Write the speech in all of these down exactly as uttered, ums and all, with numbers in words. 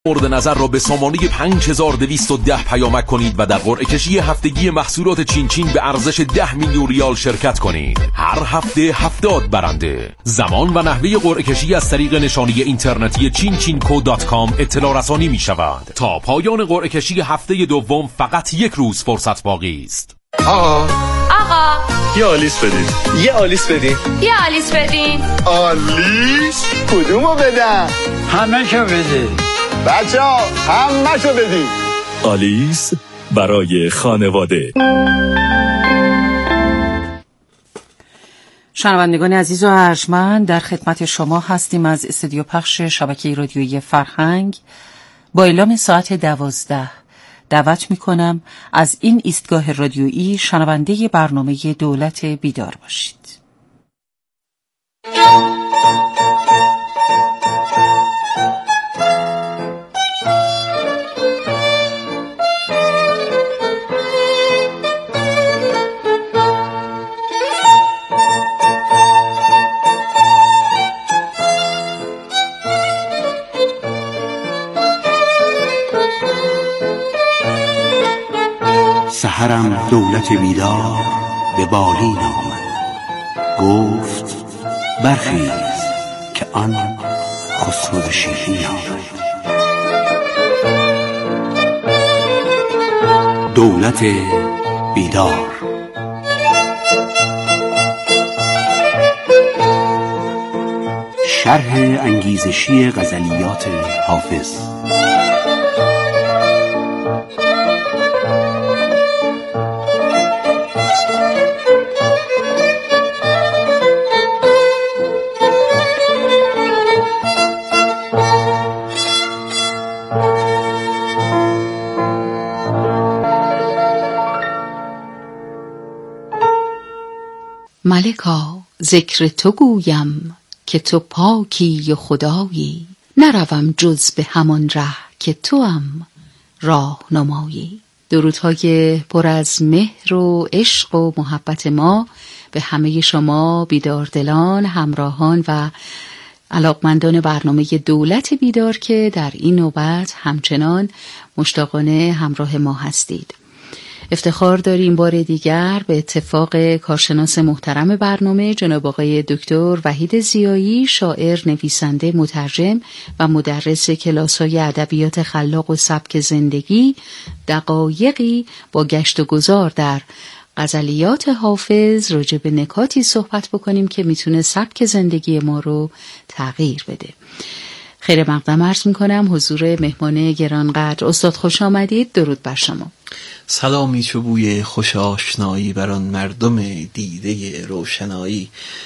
مورد نظر را به سامانه پنج هزار و دویست و ده پیامک کنید و در قرعه کشی هفتگی محصولات چین چین به ارزش ده میلیون ریال شرکت کنید. هر هفته هفتاد برنده. زمان و نحوه قرعه کشی از طریق نشانی اینترنتی چین چین کو دات کام اطلاع رسانی می شود. تا پایان قرعه کشی هفته دوم فقط یک روز فرصت باقی است. آقا آقا یه آلیس بدین. یه آلیس بدین. یه آلیس بدین. آلیس؟ کدومو بدم؟ همه شو بدین. بچه ها همه شو بدین. آلیس برای خانواده. شنوندگان عزیز و ارجمند، در خدمت شما هستیم از استودیو پخش شبکه رادیویی فرهنگ. با اعلام ساعت دوازده دعوت می‌کنم از این ایستگاه رادیویی شنونده برنامه دولت بیدار باشید. سحرم دولت بیدار به بالین آمد، گفت برخیز که آن خسرو شیرین آمد. دولت بیدار. شرح انگیزشی غزلیات حافظ. ملکا ذکر تو گویم که تو پاکی و خدایی، نروم جز به همان ره که توام راه نمایی. درودهای پر از مهر و عشق و محبت ما به همه شما بیداردلان، همراهان و علاقمندان برنامه دولت بیدار که در این نوبت همچنان مشتاقانه همراه ما هستید. افتخار داریم بار دیگر به اتفاق کارشناس محترم برنامه جناب آقای دکتر وحید ضیایی، شاعر، نویسنده، مترجم و مدرس کلاس‌های ادبیات خلاق و سبک زندگی، دقایقی با گشت و گذار در غزلیات حافظ راجع به نکاتی صحبت بکنیم که میتونه سبک زندگی ما رو تغییر بده. خیر مقدم عرض میکنم حضور مهمان گرانقدر. استاد خوش آمدید. درود بر شما. سلامی چو بوی خوش آشنایی بر آن مردم دیده روشنایی،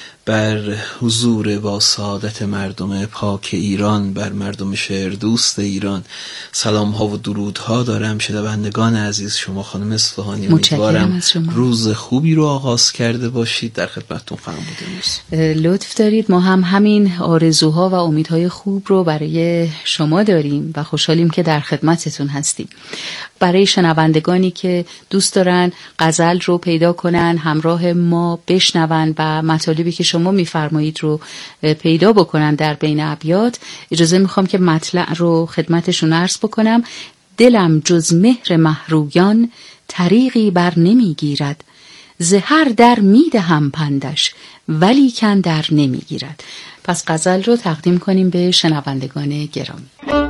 بر حضور با سعادت مردم پاک ایران، بر مردم شعر دوست ایران سلام ها و درود ها دارم. شنوندگان عزیز، شما خانم اصفهانی، امیدوارم روز خوبی رو آغاز کرده باشید. در خدمتتون خواهم بود. لطف دارید. ما هم همین آرزوها و امیدهای خوب رو برای شما داریم و خوشحالیم که در خدمتتون هستیم. برای شنوندگانی که دوست دارن غزل رو پیدا کنن، همراه ما بشنون و مطالبی که شما میفرمایید رو پیدا بکنن در بین ابیات، اجازه میخوام که مطلع رو خدمتشون عرض بکنم. دلم جز مهر مهرویان طریقی بر نمیگیرد، زهر در میدهم پندش ولیکن در نمیگیرد. پس غزل رو تقدیم کنیم به شنوندگان گرامی.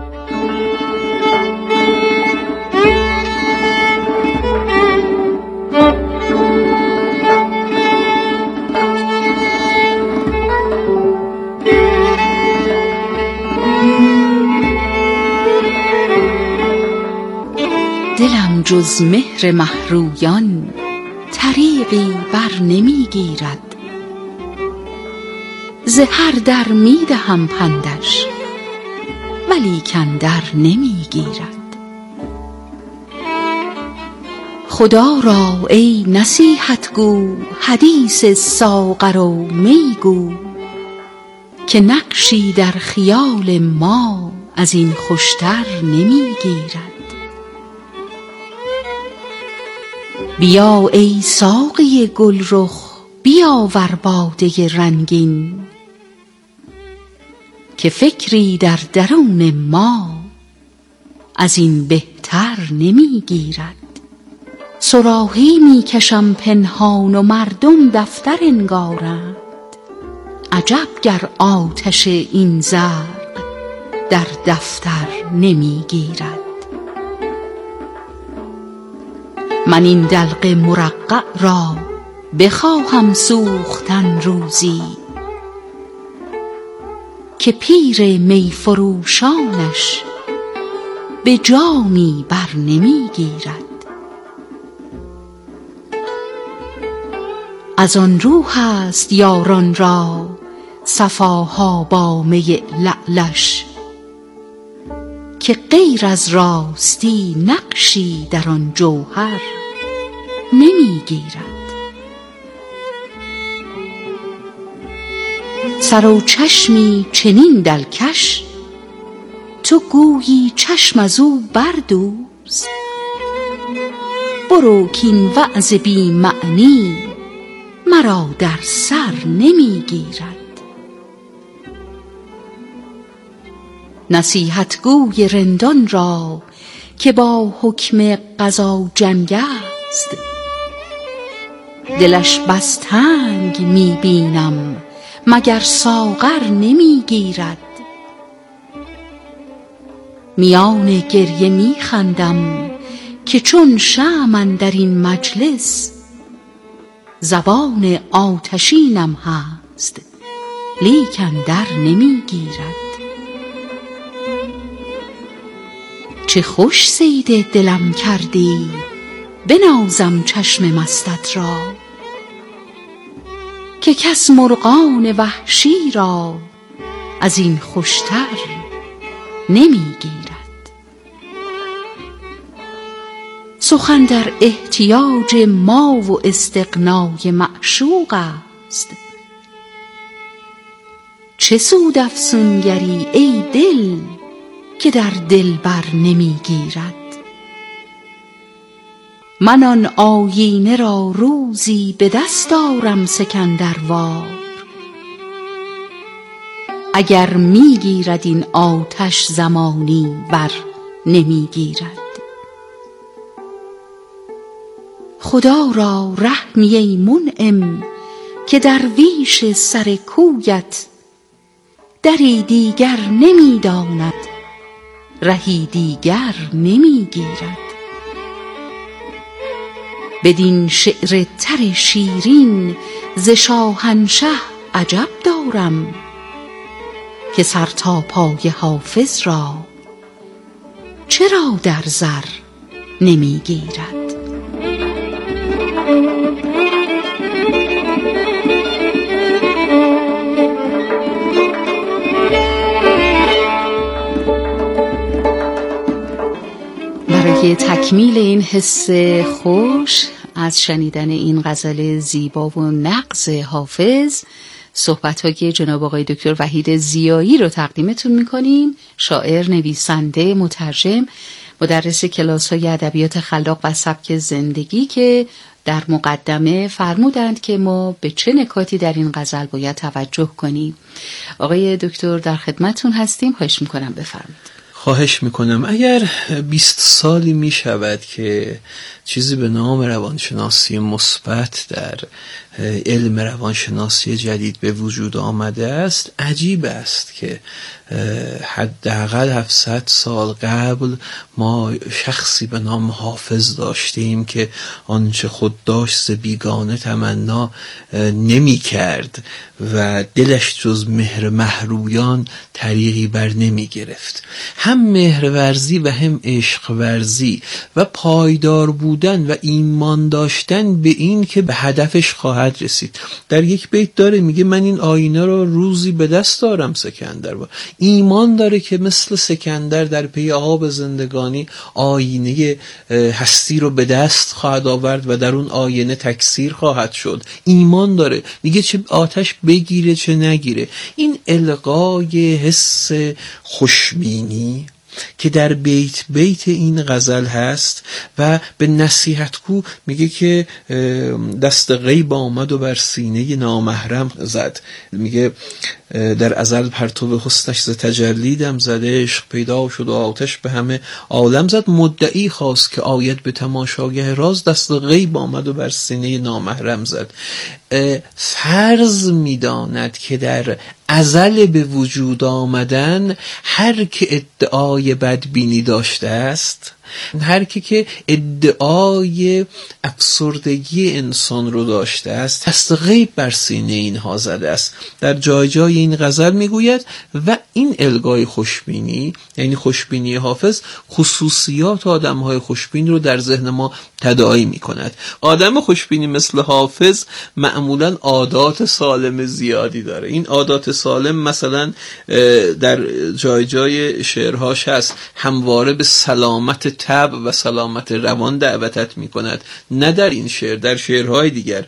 دلم جز مهر مهرویان طریقی بر نمی گیرد، زهر در می دهم پندش ولیکن در نمی گیرد. خدا را ای نصیحت گو حدیث ساغر و می گو، که نقشی در خیال ما از این خوشتر نمی گیرد. بیا ای ساقی گلرخ بیاور باده رنگین، که فکری در درون ما از این بهتر نمی گیرد. صراحی می کشم پنهان و مردم دفتر انگارند. عجب گر آتش این زرق در دفتر نمی گیرد. من این دلق مرقع را بخواهم سوختن روزی، که پیر می فروشانش به جامی بر نمی گیرد. از آن رو هست یاران را صفاها با می لعلش، که غیر از راستی نقشی در آن جوهر نمی گیرد. سر و چشمی چنین دلکش، تو گویی چشم از او بردوز. برو کین وعظ بی معنی مرا در سر نمی گیرد. نصیحت گوی رندان را که با حکم قضا جنگ است، دلش بس تنگ می بینم مگر ساغر نمی گیرد. میان گریه می خندم که چون شمع اندر این مجلس، زبان آتشینم هست لیکن در نمی گیرد. چه خوش صید دلم کردی بنازم چشم مستت را، که کس مرغان وحشی را از این خوشتر نمی گیرد. سخن در احتیاج ما و استغنای معشوق است. چه سود افسونگری ای دل که در دلبر نمی گیرد. من آن آیینه را روزی به دست آرم سکندروار، اگر می گیرد این آتش زمانی بر نمی گیرد. خدا را رحمی ای منعم که درویش سر کویت دری دیگر نمی داند، رهی دیگر نمی گیرد. بدین شعر تر شیرین ز شاهنشه عجب دارم، که سر تا پای حافظ را چرا در زر نمی گیرد. برای تکمیل این حس خوش از شنیدن این غزل زیبا و نغز حافظ، صحبت‌های جناب آقای دکتر وحید ضیایی رو تقدیمتون می‌کنیم. شاعر، نویسنده، مترجم، مدرس کلاس‌های ادبیات خلاق و سبک زندگی که در مقدمه فرمودند که ما به چه نکاتی در این غزل باید توجه کنیم. آقای دکتر در خدمتون هستیم، خواهش می‌کنم بفرمایید. خواهش میکنم. اگر بیست سالی میشود که چیزی به نام روانشناسی مثبت در علم روانشناسی جدید به وجود آمده است، عجیب است که حداقل هفتصد سال قبل ما شخصی به نام حافظ داشتیم که آنچه خود داشت ز بیگانه تمنا نمی کرد و دلش جز مهر محرویان طریقی بر نمی گرفت. هم مهر ورزی و هم عشق ورزی و پایدار بودن و ایمان داشتن به این که به هدفش خواهد رسید. در یک بیت داره میگه من این آینه رو روزی به دست دارم سکندر، و ایمان داره که مثل سکندر در پی آب زندگانی آینه هستی رو به دست خواهد آورد و در اون آینه تکثیر خواهد شد. ایمان داره، میگه چه آتش بگیره چه نگیره. این القای حس خوشبینی که در بیت بیت این غزل هست و به نصیحتگو میگه که دست غیب آمد و بر سینه نامحرم زد. میگه در ازل پرتو حسنش ز تجلی دم زد، عشق پیدا شد و آتش به همه عالم زد. مدعی خواست که آید به تماشاگه راز، دست غیب آمد و بر سینه نامحرم زد. فرض می‌داند که در ازل به وجود آمدن هر که ادعای بدبینی داشته است، هر کی که ادعای افسردگی انسان رو داشته است، دست غیب بر سینه اینها زده است. در جای جای این غزل میگوید و این الگای خوشبینی، یعنی خوشبینی حافظ، خصوصیات آدم‌های خوشبین رو در ذهن ما تداعی می‌کند. آدم خوشبینی مثل حافظ معمولاً عادات سالم زیادی داره. این عادات سالم مثلا در جای جای شعرهاش هست، همواره به سلامت طبع و سلامت روان دعوتت می‌کند. نه در این شعر، در شعرهای دیگر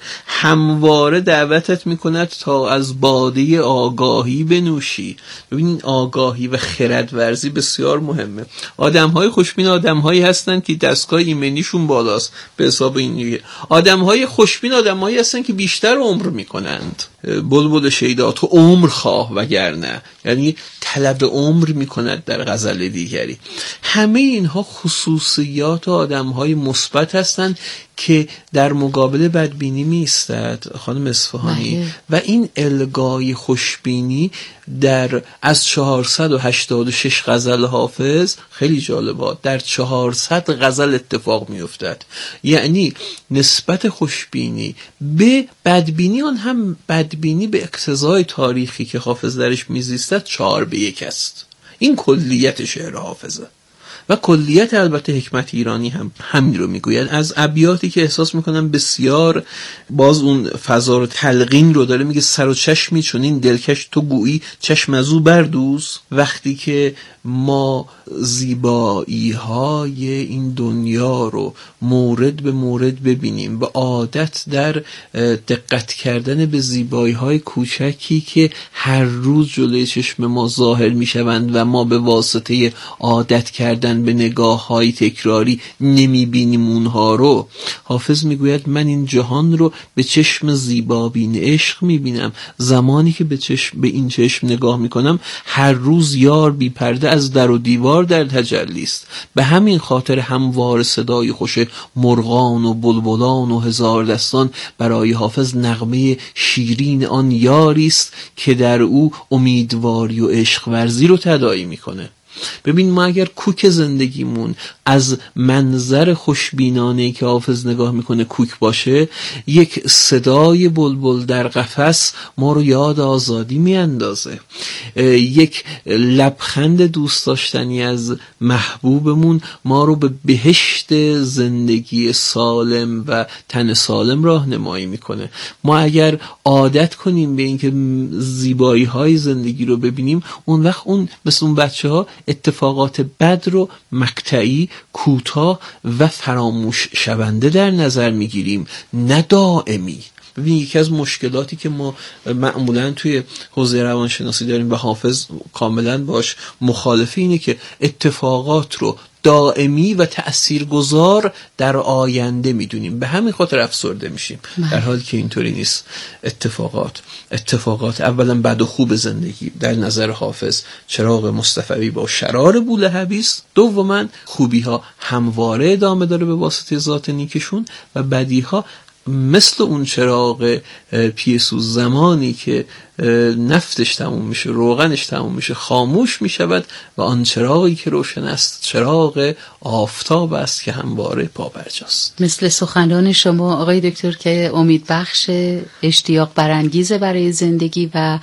همواره دعوتت می‌کند تا از باده آگاهی بنوشی. ببین، آگاهی و خردورزی بسیار مهمه. آدم‌های خوشبین آدم‌هایی هستند که دستگاه ایمنیشون بالاست. به حساب این آدم‌های خوشبین آدم‌هایی هستند که بیشتر عمر می‌کنند. بلبل شیدا تو عمر خواه وگرنه، یعنی طلب عمر می‌کند در غزل دیگری. همه اینها خصوصیات آدم‌های مثبت هستند که در مقابل بدبینی می ایستد خانم اصفهانی. و این الگای خوشبینی در از چهارصد و هشتاد و شش غزل حافظ خیلی جالبه، در چهارصد غزل اتفاق می افتد. یعنی نسبت خوشبینی به بدبینی، آن هم بدبینی به اقتضای تاریخی که حافظ درش می زیستد، چهار به یک است. این کلیت شعر حافظه و کلیت البته حکمت ایرانی هم همین رو میگوید. از ابیاتی که احساس میکنم بسیار باز اون فضا رو تلقین رو داره، میگه سر و چشمی چون این دلکش تو گویی چشم از او بردوز. وقتی که ما زیبایی های این دنیا رو مورد به مورد ببینیم و عادت در دقت کردن به زیبایی های کوچکی که هر روز جلوی چشم ما ظاهر میشوند و ما به واسطه عادت کردن به نگاه های تکراری نمی بینیم اونها رو، حافظ میگوید من این جهان رو به چشم زیبابین عشق می بینم. زمانی که به چشم به این چشم نگاه میکنم، هر روز یار بی پرده از در و دیوار در تجلی است. به همین خاطر هموار صدای خوش مرغان و بلبلان و هزار دستان برای حافظ نغمه شیرین آن یاری است که در او امیدواری و عشق ورزی رو تداعی میکنه. ببین، ما اگر کوک زندگیمون از منظر خوشبینانه که حافظ نگاه میکنه کوک باشه، یک صدای بلبل در قفس ما رو یاد آزادی میاندازه. یک لبخند دوست داشتنی از محبوبمون ما رو به بهشت زندگی سالم و تن سالم راهنمایی میکنه. ما اگر عادت کنیم به اینکه زیبایی های زندگی رو ببینیم، اون وقت اون مثل اون بچه ها اتفاقات بد رو مقطعی، کوتاه و فراموش شونده در نظر میگیریم، نه دائمی. ببین، یکی از مشکلاتی که ما معمولاً توی حوزه روانشناسی داریم و حافظ کاملاً باش مخالفه اینه که اتفاقات رو دائمی و تأثیرگذار در آینده میدونیم. به همین خاطر افسرده میشیم، در حالی که اینطوری نیست. اتفاقات اتفاقات اولا بد و خوب زندگی در نظر حافظ چراغ مصطفوی با شرار بولهبی است. دوما خوبی ها همواره ادامه داره به واسطه ذات نیکشون و بدی ها مثل اون چراغ پیسوز زمانی که نفتش تموم میشه، روغنش تموم میشه، خاموش میشود و آن چراغی که روشن است چراغ آفتاب است که همواره پابرجاست. مثل سخنان شما آقای دکتر که امید بخش، اشتیاق برانگیزه برای زندگی و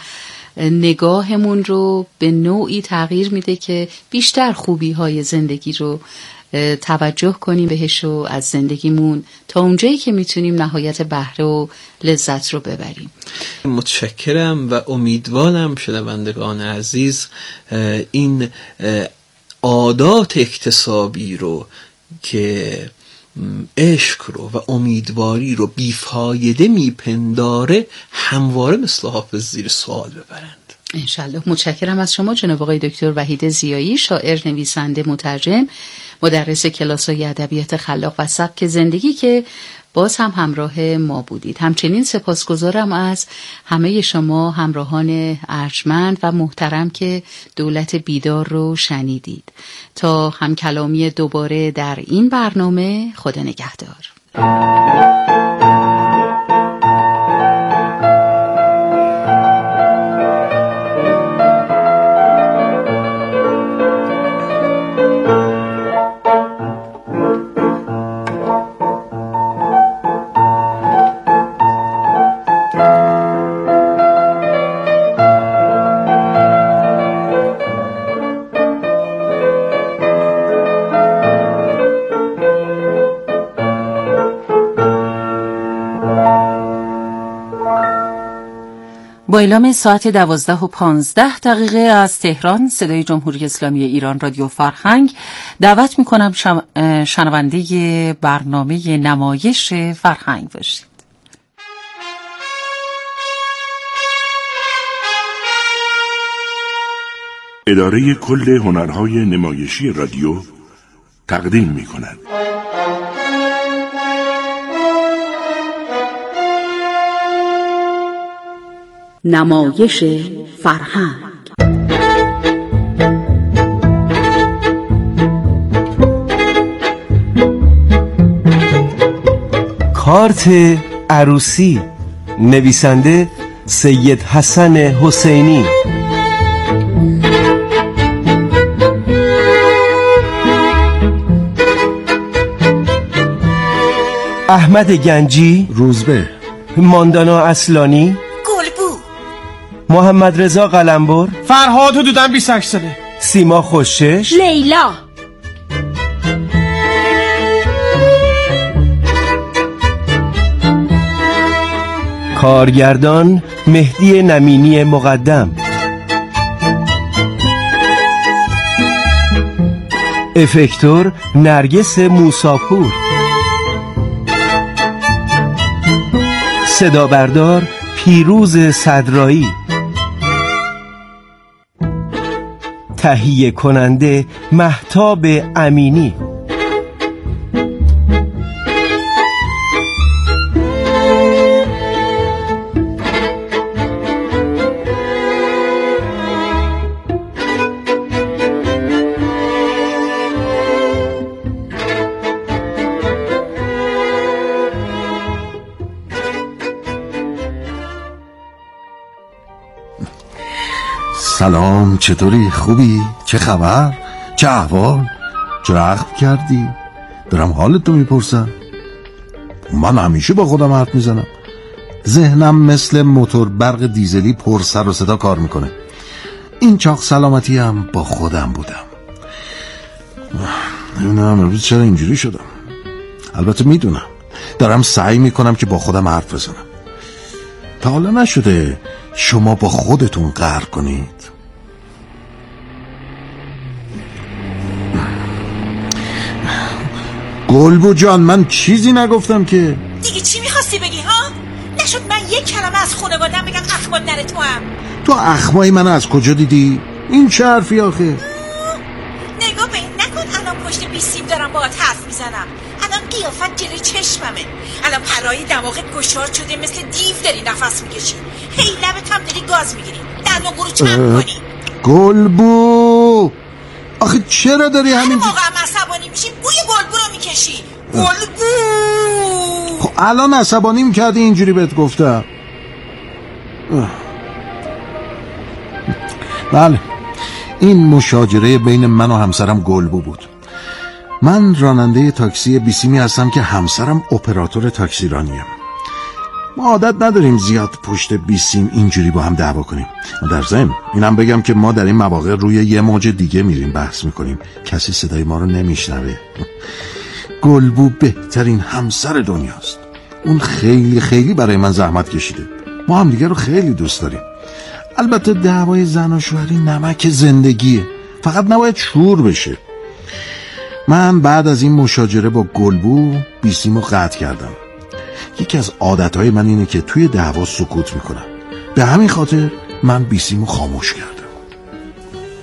نگاهمون رو به نوعی تغییر میده که بیشتر خوبی های زندگی رو توجه کنیم بهش و از زندگیمون تا اونجایی که میتونیم نهایت بهره و لذت رو ببریم. متشکرم و امیدوارم شنوندگان عزیز این عادات اکتسابی رو که عشق رو و امیدواری رو بیفایده میپنداره همواره مثل حافظ زیر سوال ببرند. انشالله. متشکرم از شما جناب آقای دکتر وحید ضیایی، شاعر، نویسنده، مترجم، مدرس کلاس‌های ادبیات خلاق و سبک زندگی که باز هم همراه ما بودید. همچنین سپاسگزارم از همه شما همراهان ارجمند و محترم که دولت بیدار رو شنیدید. تا هم کلامی دوباره در این برنامه، خدا نگهدار. با اعلام ساعت دوازده و پانزده دقیقه از تهران، صدای جمهوری اسلامی ایران، رادیو فرهنگ، دعوت میکنم شنونده برنامه نمایش فرهنگ باشید. اداره کل هنرهای نمایشی رادیو تقدیم میکند. نمایش فرهنگ. کارت عروسی، نویسنده سید حسن حسینی. احمد گنجی، روزبه، ماندانا اصلانی، گلبو، محمد رضا قلمبر، فرهاد حدوداً بیست و هشت ساله، سیما خوشش، لیلا، کارگردان مهدی نمینی مقدم، افکتور نرگس موساپور، صدا بردار پیروز صدرایی، تهیه کننده مهتاب امینی. سلام، چطوری؟ خوبی؟ چه خبر؟ چه احوال؟ چه رخت کردی؟ دارم حالتو میپرسم. من همیشه با خودم حرف میزنم. ذهنم مثل موتور برق دیزلی پر سر و صدا کار میکنه. این چاق سلامتی هم با خودم بودم. نمیدونم امروز چرا اینجوری شدم. البته میدونم دارم سعی میکنم که با خودم حرف بزنم. تا حالا نشده شما با خودتون قهر کنید؟ گلبو جان، من چیزی نگفتم که. دیگه چی میخواستی بگی ها؟ نشد من یک کلمه از خانواده‌ام بگم اخماد نره تو هم. تو اخمای منو از کجا دیدی؟ این چه حرفی آخه؟ نگاه به این نکن، الان پشت بیسیم دارم باهات حرف میزنم. الان قیافت جلوی چشممه. الان پرهای دماغت گشاد شده، مثل دیو داری نفس میکشی. هی لبت هم داری گاز میگیری. در نگو رو چند کنی. گلبو آخه چرا داری همین هر موقع هم عصبانی میشی بوی گلبو رو میکشی. گلبو خب الان عصبانی میکردی اینجوری بهت گفتم. بله، این مشاجره بین من و همسرم گلبو بود. من راننده تاکسی بیسیمی هستم که همسرم اپراتور تاکسی رانیم. ما عادت نداریم زیاد پشت بیسیم اینجوری با هم دعوا کنیم. در ضمن اینم بگم که ما در این مواقع روی یه موج دیگه میریم بحث میکنیم، کسی صدای ما رو نمیشنوه. گلبو بهترین همسر دنیاست. اون خیلی خیلی برای من زحمت کشیده. ما هم دیگه رو خیلی دوست داریم. البته دعوای زن و شوهری نمک زندگیه، فقط نباید شور بشه. من بعد از این مشاجره با گلبو بیسیمو قطع کردم. یکی از عادتهای من اینه که توی دعوا سکوت میکنم. به همین خاطر من بیسیمو خاموش کردم.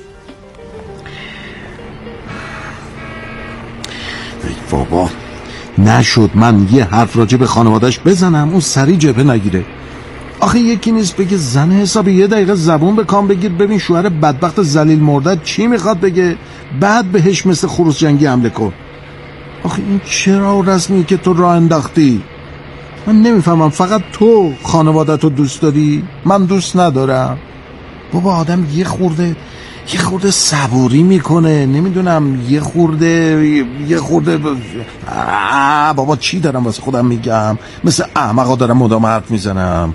ای بابا، نشد من یه حرف راجع به خانوادش بزنم اون سری جبهه نگیره. آخه یکی نیست بگه زن حساب یه دقیقه زبون به کام بگیر ببین شوهر بدبخت ذلیل مرده چی میخواد بگه، بعد بهش مثل خروس جنگی حمله کن. آخه این چرا رسمی که تو راه انداختی؟ من نمیفهمم. فقط تو خانوادت رو دوست داری؟ من دوست ندارم. بابا آدم یه خورده یه خورده صبوری میکنه، نمیدونم یه خورده یه خورده ب... آه بابا چی دارم واسه خودم میگم، مثل احمقا دارم مدام حرف میزنم.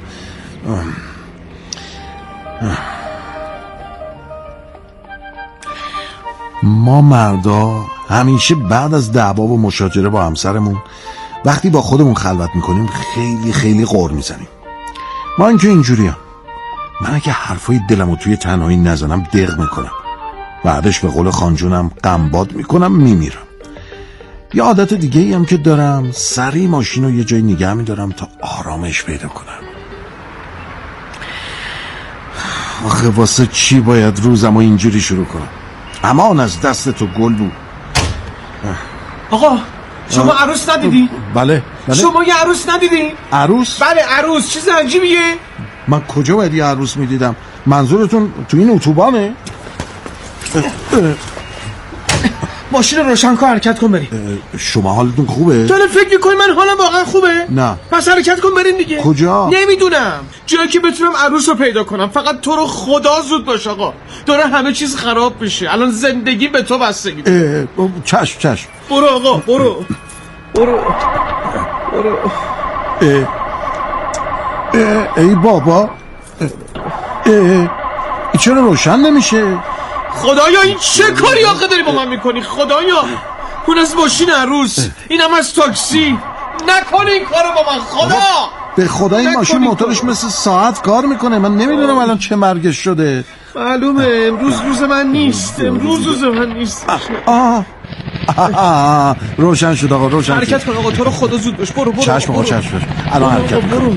ما مردا همیشه بعد از دعوا و مشاجره با همسرمون وقتی با خودمون خلوت میکنیم خیلی خیلی غر میزنیم. ما اینکه اینجوریم. من اگه حرفای دلمو توی تنهایی نزنم دق میکنم، بعدش به قول خانجونم قنباد میکنم میمیرم. یه عادت دیگه ای هم که دارم، سری ماشینو یه جای نگه میدارم تا آرامش پیدا کنم. آخه واسه چی باید روزمو اینجوری شروع کنم؟ امان از دست تو گل بود. آقا شما عروس ندیدی؟ بله بله. شما یه عروس ندیدی؟ عروس؟ بله عروس. چیز عجیبیه. من کجا باید یه عروس میدیدم؟ منظورتون تو این اتوبانه؟ ماشین روشن کن حرکت کن بریم. شما حالتون خوبه؟ تو الان فکر میکنی من حالم واقعا خوبه؟ نه. پس حرکت کن بریم دیگه. کجا؟ نمیدونم، جایی که بتونم عروس رو پیدا کنم. فقط تو رو خدا زود باش آقا، داره همه چیز خراب میشه. الان زندگی به تو بستگی داره. چشم چشم. برو آقا برو برو برو. اه. اه. ای بابا اه. اه. چرا روشن نمیشه؟ خدایا این چه کاری آقا داری با من میکنی؟ خدایا اون از ماشین عروس، اینم از تاکسی. نکن این کارو با من خدا. به خدا این ماشین موتورش مثل ساعت کار میکنه. من نمیدونم الان چه مرگش شده. معلومه امروز روز من نیست. امروز روز من نیست. آه آه روشن شد آقا، روشن شد. حرکت کن آقا، تو رو خدا زود باش. برو برو. چشم آقا چشم. الان حرکت برو.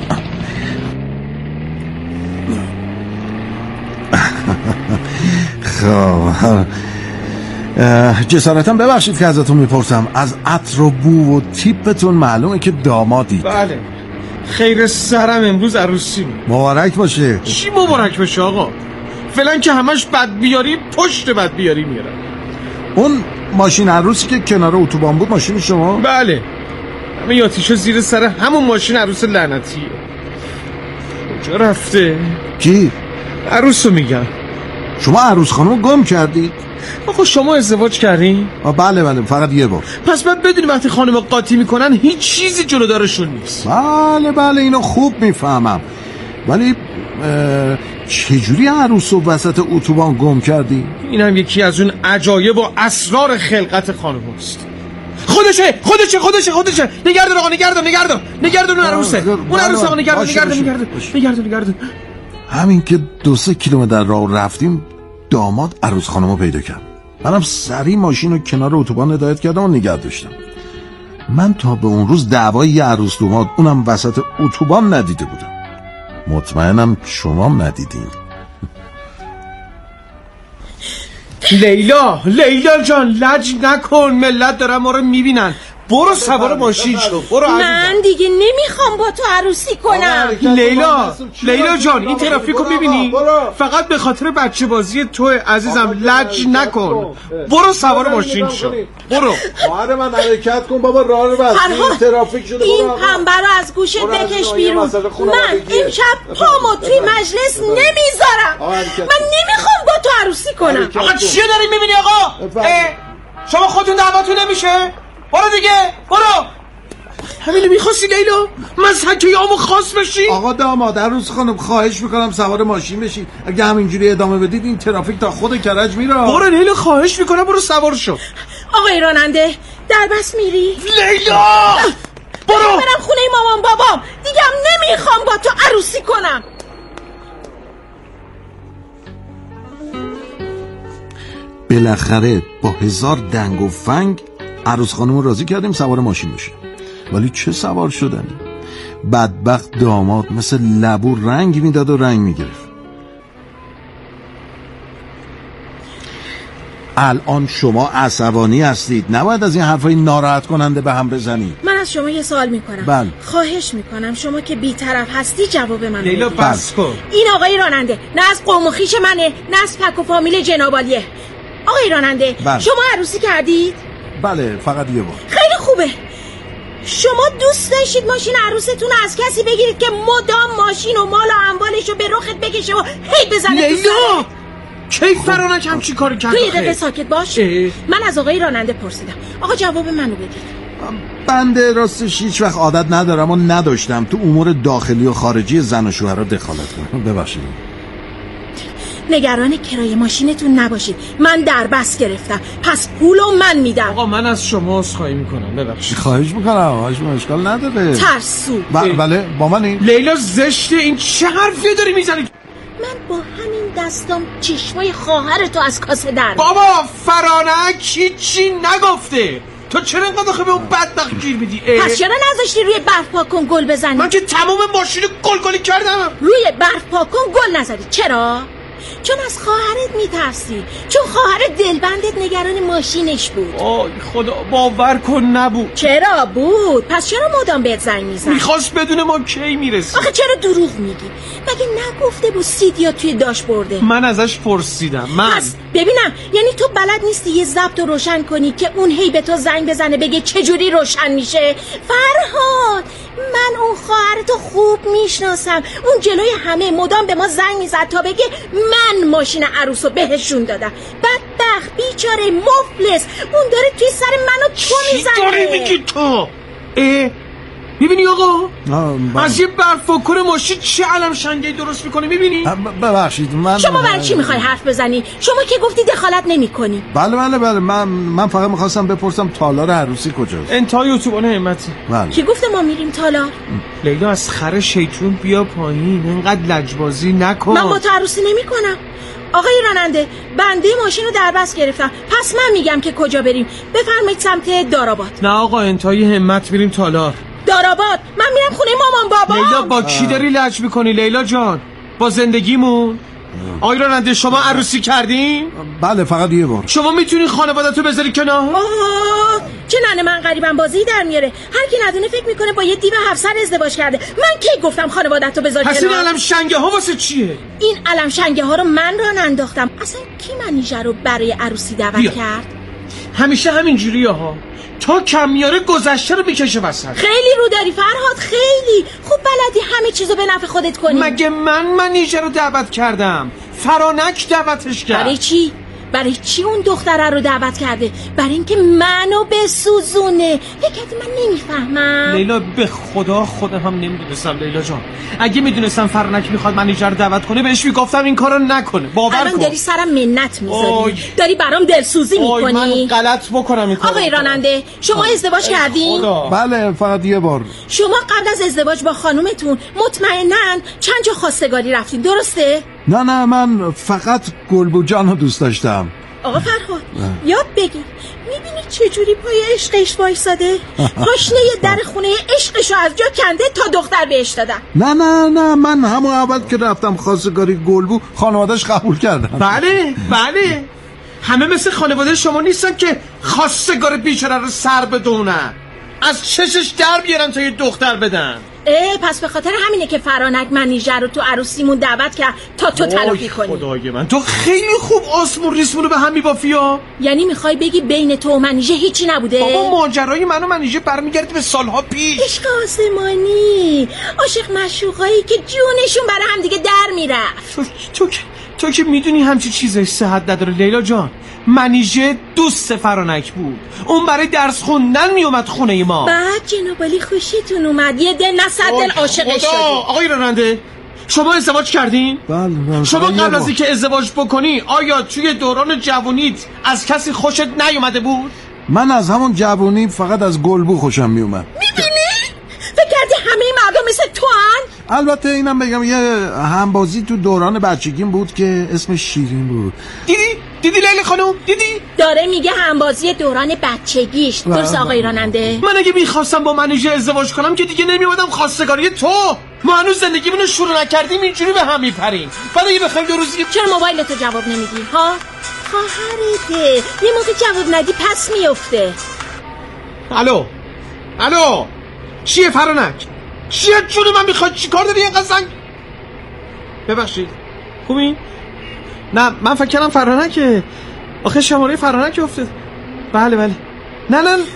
خب جسارتاً ببخشید که ازتون میپرسم، از عطر و بو و تیپتون معلومه که دامادید. بله خیر سرم امروز عروسی. مبارک باشه. چی مبارک باشه آقا؟ فعلا که همش بد بیاری پشت بد بیاری میارن. اون ماشین عروسی که کنار اتوبان بود ماشین شما؟ بله همه یاتیشو زیر سر همون ماشین عروس لعنتیه. کجا رفته؟ کی؟ عروسو میگم. شما عروس خانم گم کردید؟ آخه شما ازدواج کردین؟ بله بله فقط یه بار. پس باید بدونی وقتی خانم قاطی میکنن هیچ چیزی جلودارشون نیست. بله بله اینو خوب میفهمم، ولی چجوری عروس و وسط اتوبان گم کردی؟ اینم یکی از اون عجایب و اسرار خلقت خانم هست. خودشه خودشه خودشه خودشه نگردون آقا، نگردون نگردون نگردون اون عروسه. اون عروسه آقا، نگردون نگردون نگردون نگردون نگردون. همین که دو سه کیلومتر راه رفتیم داماد عروس خانمو پیدا کرد. منم سری ماشین رو کنار اتوبان هدایت کردم و نگه داشتم. من تا به اون روز دعوای یه عروس داماد اونم وسط اتوبان ندیده بودم. مطمئنم شما ندیدین. لیلا لیلا جان لج نکن، ملت دارن ما رو میبینن. برو سوار ماشین شو. برو من دیگه نمیخوام با تو عروسی کنم. لیلا لیلا جان این ترافیکو میبینی؟ فقط به خاطر بچه بازی تو عزیزم لج نکن. برو سوار ماشین شو. برو. خواهر من حرکت کن بابا، راه رو بستی ترافیک شده. این پنبه رو از گوشت بکش بیرون. من امشب پامو توی مجلس نمیذارم. من نمیخوام با تو عروسی کنم. آقا چیه داری میبینی آقا؟ شما خودتون دعواتون نمیشه؟ برو دیگه برو. همینو میخواستی لیلا؟ من سکیامو خاص بشی؟ آقا داماد عروس خانم خواهش میکنم سوار ماشین بشی. اگه همینجوری ادامه بدید این ترافیک تا خود کرج میره. برو لیلا خواهش میکنم برو سوار شو. آقای راننده در بس میری؟ لیلا برو. برم خونه مامان بابام. دیگه هم نمیخوام با تو عروسی کنم. بالاخره با هزار دنگ و فنگ عروس خانم رو راضی کردیم سوار ماشین بشه. ولی چه سوار شدنی؟ بدبخت داماد مثل لبو رنگ میداد و رنگ میگرفت. الان شما عصبانی هستید، نباید از این حرفای ناراحت کننده به هم بزنید. من از شما یه سوال میکنم. بله. خواهش میکنم شما که بی‌طرف هستی جواب من لیلا بس کن. این آقای راننده نه از قوم و خویش منه نه از پک و فامیل جنابالیه. آقای راننده بله. شما عروسی کردید؟ بله فقط یه بار. خیلی خوبه. شما دوست داشتید ماشین عروستون از کسی بگیرید که مدام ماشین و مال و اموالشو به رخت بکشه و هی بزنه تو لیلا کی فرانک هم چی کاری کرد؟ تو یه دقیقه ساکت باش. اه. من از آقای راننده پرسیدم. آقا جواب منو بدید. بنده راستش هیچ وقت عادت ندارم و نداشتم تو امور داخلی و خارجی زن و شوهر دخالت کنم. ببخشید. نگران کرایه ماشینتون نباشید. من در بس گرفتم. پس پولو من میدم. آقا من از شما عذرخواهی میکنم. ببخشید. خواهش میکنم. هیچ اشکال نداره. ترسو. بله با منی. لیلا زشته. این چه حرفی داری میزنی؟ من با همین دستام چشمای خواهرتو از کاسه در. بابا فرانک هیچی نگفته. تو چرا اینقدر خب به اون بدبخت گیر میدی؟ پس چرا نذاشتی روی برف پاک کن گل بزنی؟ من که تمام ماشین گل گلی کردم. روی برف پاک کن گل نزدی. چرا؟ چون از خواهرت میترسی. چون خواهرت دلبندت نگران ماشینش بود. آی خدا باور کن نبود. چرا بود؟ پس چرا مدام بهت زنگ میزنه؟ میخواست بدون ما کی میرسی. آخه چرا دروغ میگی؟ مگه نگفته بود سیدیا توی داش برده؟ من ازش پرسیدم. من پس ببینم یعنی تو بلد نیستی یه ضبط رو روشن کنی که اون هی به تو زنگ بزنه بگه چجوری روشن میشه؟ فرهاد من اون خواهرتو خوب میشناسم. اون جلوی همه مدام به ما زنگ میزد تا بگه من ماشین عروسو بهشون دادم. بدبخت بیچاره مفلس اون داره توی سر منو تو میزنه. چی داری میگی تو؟ اه میبینی آقا؟ از یه برفاکور ماشین چه علم شنگه‌ای درست میکنه میبینی؟ ببخشید من شما برای چی میخوای حرف بزنی؟ شما که گفتی دخالت نمی‌کنی. بله بله بله من من فقط میخواستم بپرسم تالار عروسی کجاست؟ انتهای اتوبان همتی. بله. کی گفته ما میریم تالار؟ لیلا از خر شیطون بیا پایین. اینقدر لجبازی نکن. من با تو عروسی نمی‌کنم. آقای راننده بنده ماشین رو در بس گرفتم. پس من میگم که کجا بریم. بفرمایید سمت داراباد. نه آقا انتهای همت میریم تالار. داراباد من میرم خونه مامان بابا. لیلا با کی داری لج میکنی لیلا جان؟ با زندگیمون؟ آقای راننده شما عروسی کردین؟ بله فقط یه بار. شما میتونی خانواده‌تو بذاری کنار؟ آه چه ننه من غریبم بازی در میاره. هر کی ندونه فکر میکنه با یه دیو هفت سر ازدواج کرده. من کی گفتم خانواده‌تو بذاری کنار؟ پس این علم شنگه ها واسه چیه؟ این علم شنگه ها رو من راه انداختم. اصلا کی منیژه رو برای عروسی دعوت بیا. کرد؟ همیشه همینجوریه ها. تا کم میاره گذشته رو میکشه وسط. خیلی رو داری فرهاد خیلی خوب بلدی همه چیزو به نفع خودت کنی. مگه من منیژه رو دعوت کردم؟ فرانک دعوتش کرد. برای چی؟ برای چی اون دختره رو دعوت کرده؟ برای اینکه منو بسوزونه. فکر من نمیفهمم. لیلا به خدا خودم هم نمیدونستم لیلا جان. اگه میدونستم فرانک میخواد منیژه رو دعوت کنه بهش میگفتم این کارو نکنه. باور کن. الان داری سرم منت میذاری. داری برام دلسوزی میکنی. من غلط بکنم این کارو. آقای راننده شما آه. ازدواج کردین؟ بله فقط یه بار. شما قبل از ازدواج با خانومتون مطمئناً چند جا خواستگاری رفتین درسته؟ نه نه من فقط گلبو جانو دوست داشتم. آقا فرهاد یاد بگیر. میبینی چجوری پای عشقش وایساده؟ پاشنه در خونه عشقشو از جا کنده تا دختر بهش دادن. نه نه نه من همون اول که رفتم خواستگاری گلبو خانواده‌اش قبول کردن. بله بله همه مثل خانواده شما نیستن که خواستگار بیچاره رو سر بدونن، از چشش در بیارن تا یه دختر بدن. اه پس به خاطر همینه که فرانک منیژه رو تو عروسیمون دعوت کرد تا تو تلافی کنی. خدای من تو خیلی خوب آسمون ریسمون رو به هم میبافی ها. یعنی میخوای بگی بین تو و منیژه هیچی نبوده؟ بابا ماجرای من و منیژه برمیگرده به سالها پیش. عشق آسمانی، عاشق معشوقایی که جونشون برای هم دیگه در میرفت. تو تو تو که میدونی همچی چیزش صحت نداره لیلا جان. منیژه دوست فرانک بود، اون برای درس خوندن میومد خونه ما. بعد جنابالی خوشیتون اومد، یه دل نه صد دل عاشقش شدی. آقای راننده شما ازدواج کردین؟ بله. شما قبل از اینکه ازدواج بکنی آیا توی دوران جوونیت از کسی خوشت نیومده بود؟ من از همون جوونی فقط از گلبو خوشم میومد. میبینی؟ فکر کردی همه مردم مثل تو هن؟ البته اینم بگم یه همبازی تو دوران بچگیم بود که اسمش شیرین بود. دیدی؟ دیدی لیلی خانم؟ دیدی؟ داره میگه همبازی دوران بچگیش. درست آقای راننده؟ من اگه میخواستم با منیژه ازدواج کنم که دیگه نمیومدم خواستگاری تو. ما هنوز زندگیمونو شروع نکردیم اینجوری به هم میپریم. بعد اگه بخوایم دو روزی چرا موبایلتو جواب نمیدی؟ ها؟ خواهرته یه موقع جواب ندی پس میفته. الو الو چیه فرانک؟ چیه جون من میخواد؟ چی کار داری اینقدر زنگ؟ ببخشید خوبی؟ نه من فکر کردم فرانکه. آخه شماره فرانک افتاد. بله بله. نه نه